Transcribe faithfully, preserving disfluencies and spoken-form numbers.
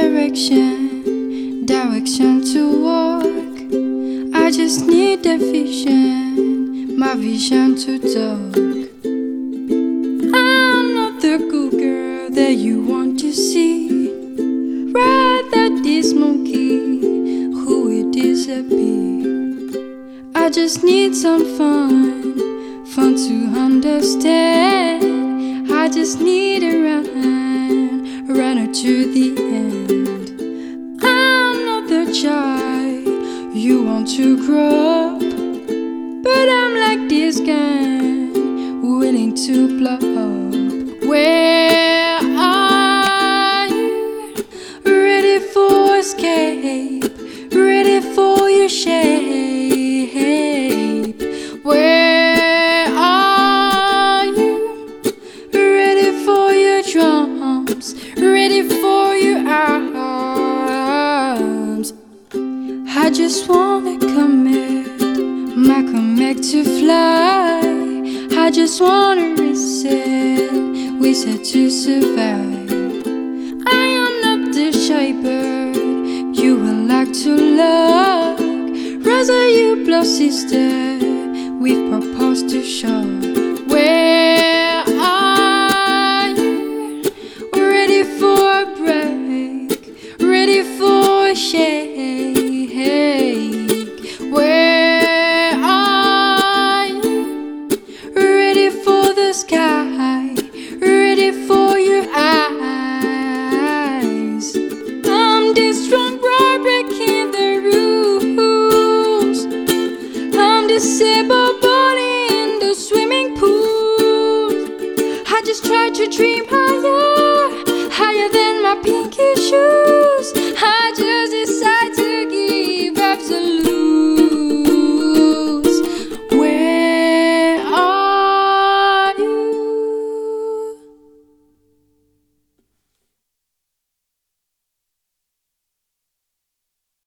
direction, direction to walk. I just need that vision, my vision to talk. I'm not the good girl that you want to see, rather this monkey who it disappear. I just need some fun, fun to understand. I just need a run, runner to the end. I'm not the child you want to grow up, but I'm like this guy, willing to blow up. Where are you? Ready for escape, ready for your shape. Where are you? Ready for your drums, ready for your arms. I just wanna commit, my commit to fly. I just wanna reset, reset to survive. I am not the shy bird you would like to love. Rather you blow sister, we've proposed to show. Where are you? Ready for a break, ready for a shake. Where are you? Ready for the sky, ready for your eyes. I'm this strong